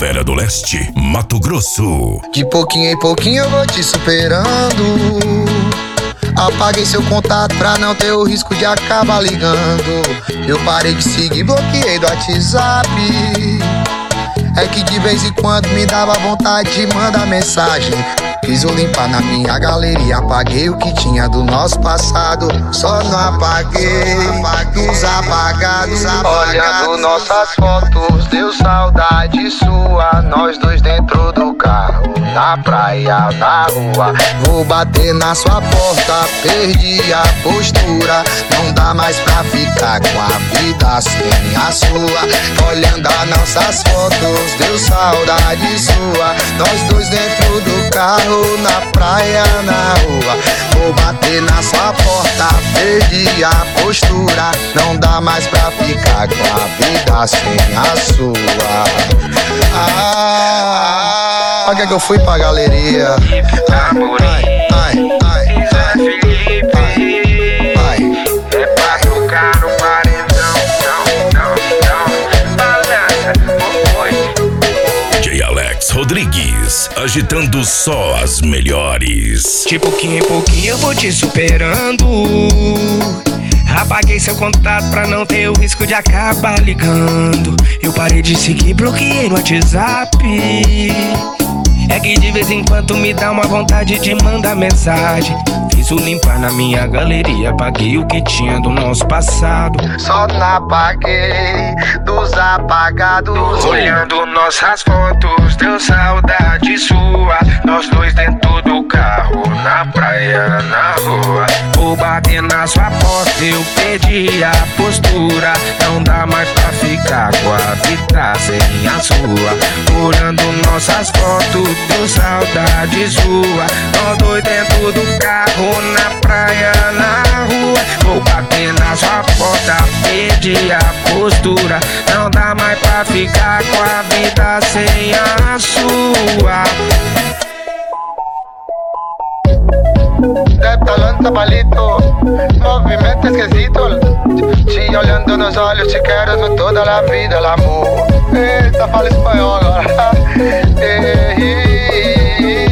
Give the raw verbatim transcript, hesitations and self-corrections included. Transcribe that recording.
Primavera do Leste, Mato Grosso. De pouquinho em pouquinho eu vou te superando. Apaguei seu contato pra não ter o risco de acabar ligando. Eu parei de seguir, bloqueei do WhatsApp. É que de vez em quando me dava vontade de mandar mensagem. Fiz o limpar na minha galeria, apaguei o que tinha do nosso passado. Só não apaguei dos apagados. Olhando nossas fotos, deu saudade sua. Nós dois dentro do carro, na praia, na rua. Vou bater na sua porta, perdi a postura. Não dá mais pra ficar com a vida sem a sua. Olhando as nossas fotos, deu saudade sua. Nós dois dentro do carro, na praia, na rua. Vou bater na sua porta, perdi a postura. Não dá mais pra ficar com a vida sem a sua. Ah, olha que eu fui pra galeria. Ai, ai, ai, ai, ai, ai. É pra tocar no paredão, não, não, não. Balança, oi. D J Alex Rodrigues, agitando só as melhores. De pouquinho em pouquinho eu vou te superando. Apaguei seu contato pra não ter o risco de acabar ligando. Eu parei de seguir, bloqueei no WhatsApp. É que de vez em quando me dá uma vontade de mandar mensagem. Fiz o limpar na minha galeria, apaguei o que tinha do nosso passado. Só não apaguei dos apagados. Olhando nossas fotos, deu saudade sua. Nós dois dentro do carro, na praia, na rua. Vou bater na sua porta, eu perdi a postura. Não dá mais pra ficar com a vida sem a sua. Olhando nossas fotos, deu saudade sua. Nós dois dentro do carro, na praia, na rua. Vou bater na sua porta, perdi a postura. Não dá mais pra ficar com a vida sem a sua. De talento palito, movimento esquisito. Te olhando nos olhos, te quero no toda a vida, el amor. Eita, fala espanhol agora.